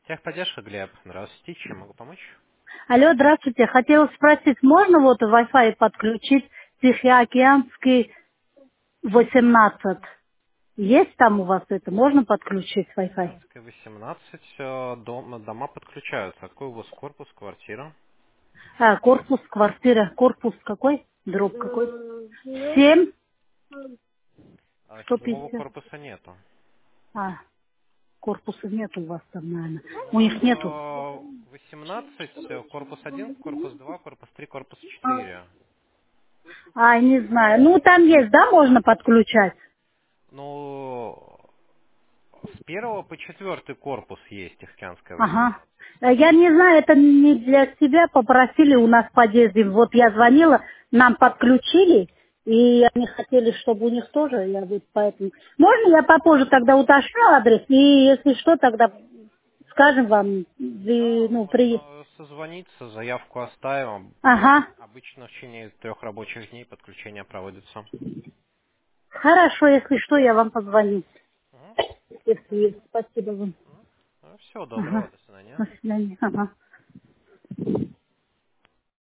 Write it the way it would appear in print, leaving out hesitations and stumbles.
Техподдержка, Глеб. Здравствуйте, чем могу помочь? Алло, здравствуйте. Хотела спросить, можно вот Wi-Fi подключить Тихоокеанский 18? Есть там у вас это? Можно подключить Wi-Fi? Тихоокеанская, 18. Дома подключаются. Какой у вас корпус, квартира? Корпус, квартира. Корпус какой? Дробь какой? 7, Седьмого 150. корпуса нету. А, корпуса нет у вас там, наверное. Ну, У вот них нету. 18, корпус 1, корпус 2, корпус 3, корпус 4. Не знаю. Ну, там есть, да, можно подключать? Ну, с первого по четвертый корпус есть Тихоокеанская 18. Ага. Я не знаю, это не для себя попросили у нас в подъезде. Вот я звонила, нам подключили, и они хотели, чтобы у них тоже, я вот поэтому... Можно я попозже тогда уточню адрес, и если что, тогда скажем вам, Да, ну, можно созвониться, заявку оставим. Ага. Обычно в течение 3 рабочих дней подключение проводится. Хорошо, если что, я вам позвоню. Мгм. Если есть. Спасибо вам. Всего доброго, Ага. до свидания. До свидания. Ага.